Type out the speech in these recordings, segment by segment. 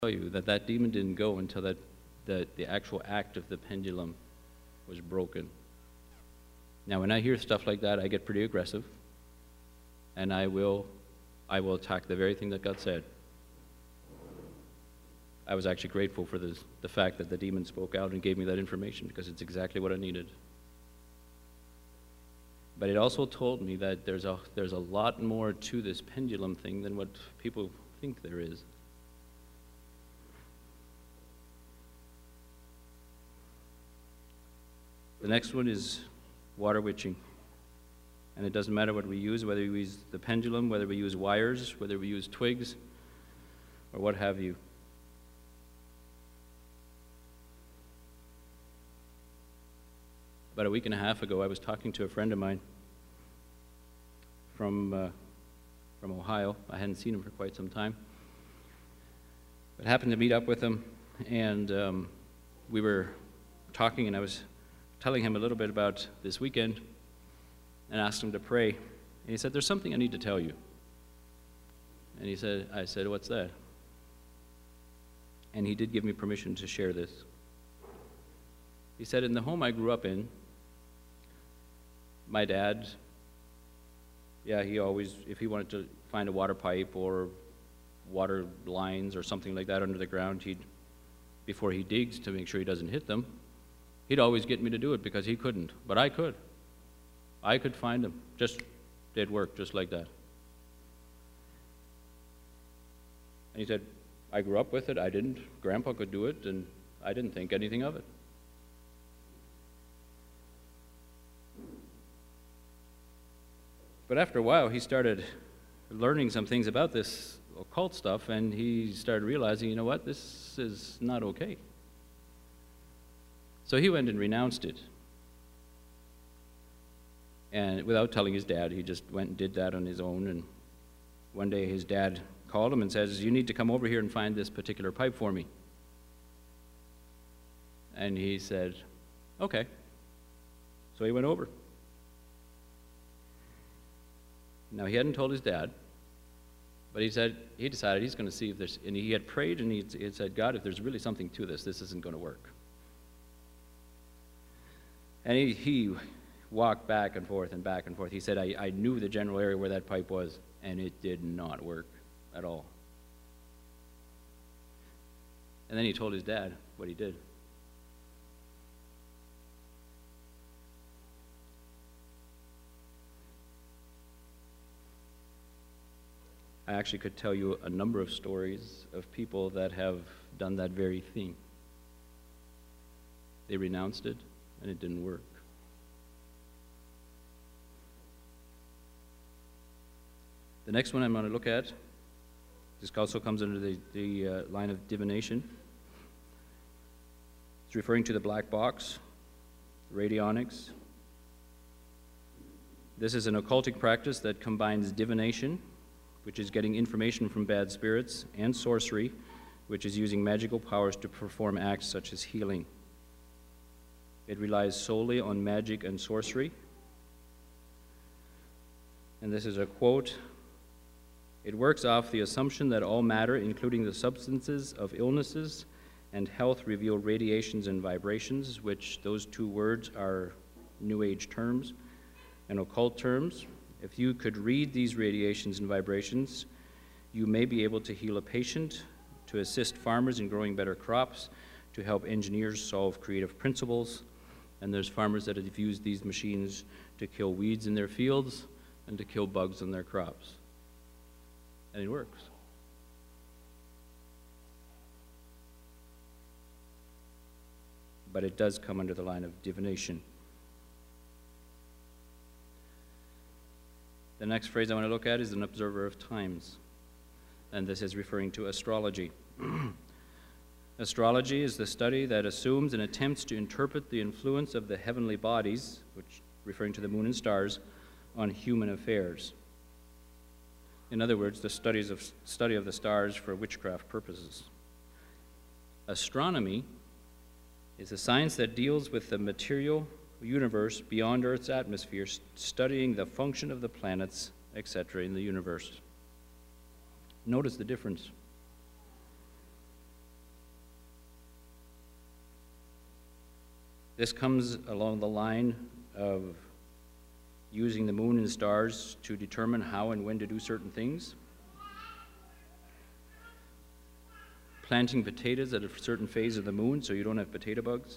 tell you that that demon didn't go until the actual act of the pendulum was broken. Now, when I hear stuff like that, I get pretty aggressive, and I will attack the very thing that God said. I was actually grateful for the fact that the demon spoke out and gave me that information, because it's exactly what I needed. But it also told me that there's a lot more to this pendulum thing than what people think there is. The next one is water witching. And it doesn't matter what we use, whether we use the pendulum, whether we use wires, whether we use twigs, or what have you. About a week and a half ago, I was talking to a friend of mine from Ohio. I hadn't seen him for quite some time, but happened to meet up with him, and we were talking, and I was telling him a little bit about this weekend and asked him to pray. And he said, "There's something I need to tell you." And I said, "What's that?" And he did give me permission to share this. He said, "In the home I grew up in, my dad, he always, if he wanted to find a water pipe or water lines or something like that under the ground, before he digs to make sure he doesn't hit them, he'd always get me to do it because he couldn't, but I could. I could find them. Just did work just like that." And he said, "I grew up with it. I didn't. Grandpa could do it, and I didn't think anything of it." But after a while, he started learning some things about this occult stuff, and he started realizing, you know what, this is not okay. So he went and renounced it. And without telling his dad, he just went and did that on his own. And one day his dad called him and says, "You need to come over here and find this particular pipe for me." And he said, "Okay." So he went over. Now, he hadn't told his dad, but he decided he's going to see if there's, and he had prayed, and he had said, "God, if there's really something to this, this isn't going to work." And he walked back and forth and back and forth. He said, I knew the general area where that pipe was, and it did not work at all. And then he told his dad what he did. I actually could tell you a number of stories of people that have done that very thing. They renounced it, and it didn't work. The next one I'm going to look at, this also comes under the line of divination. It's referring to the black box, radionics. This is an occultic practice that combines divination, which is getting information from bad spirits, and sorcery, which is using magical powers to perform acts such as healing. It relies solely on magic and sorcery. And this is a quote. "It works off the assumption that all matter, including the substances of illnesses and health, reveal radiations and vibrations," which those two words are New Age terms and occult terms. "If you could read these radiations and vibrations, you may be able to heal a patient, to assist farmers in growing better crops, to help engineers solve creative principles." And there's farmers that have used these machines to kill weeds in their fields and to kill bugs in their crops. And it works. But it does come under the line of divination. The next phrase I want to look at is an observer of times. And this is referring to astrology. Astrology is the study that assumes and attempts to interpret the influence of the heavenly bodies, which referring to the moon and stars, on human affairs. In other words, the study of the stars for witchcraft purposes. Astronomy is a science that deals with the material universe beyond Earth's atmosphere, studying the function of the planets, etc., in the universe. Notice the difference. This comes along the line of using the moon and stars to determine how and when to do certain things. Planting potatoes at a certain phase of the moon so you don't have potato bugs.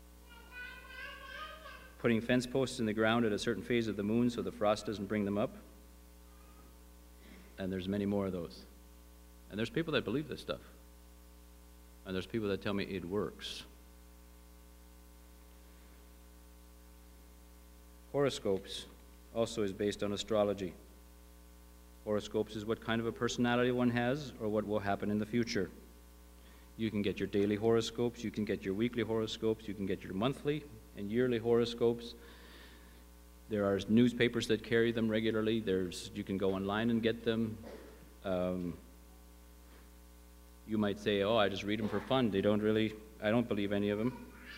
Putting fence posts in the ground at a certain phase of the moon so the frost doesn't bring them up. And there's many more of those. And there's people that believe this stuff. And there's people that tell me it works. Horoscopes also is based on astrology. Horoscopes is what kind of a personality one has or what will happen in the future. You can get your daily horoscopes, you can get your weekly horoscopes, you can get your monthly and yearly horoscopes. There are newspapers that carry them regularly. You can go online and get them. You might say, oh, I just read them for fun. I don't believe any of them.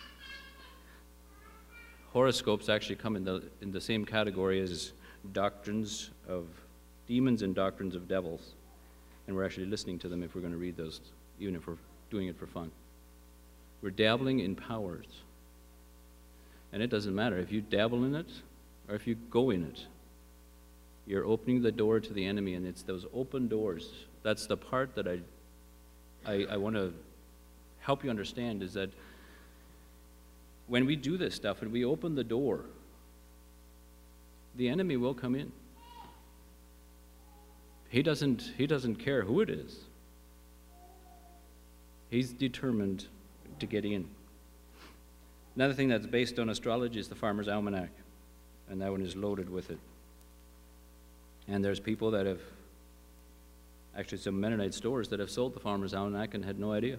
Horoscopes actually come in the same category as doctrines of demons and doctrines of devils. And we're actually listening to them if we're going to read those, even if we're doing it for fun. We're dabbling in powers. And it doesn't matter if you dabble in it or if you go in it. You're opening the door to the enemy, and it's those open doors. That's the part that I want to help you understand, is that when we do this stuff and we open the door, the enemy will come in. He doesn't care who it is. He's determined to get in. Another thing that's based on astrology is the Farmer's Almanac, and that one is loaded with it. And there's people that have, actually some Mennonite stores that have sold the Farmer's Almanac and had no idea.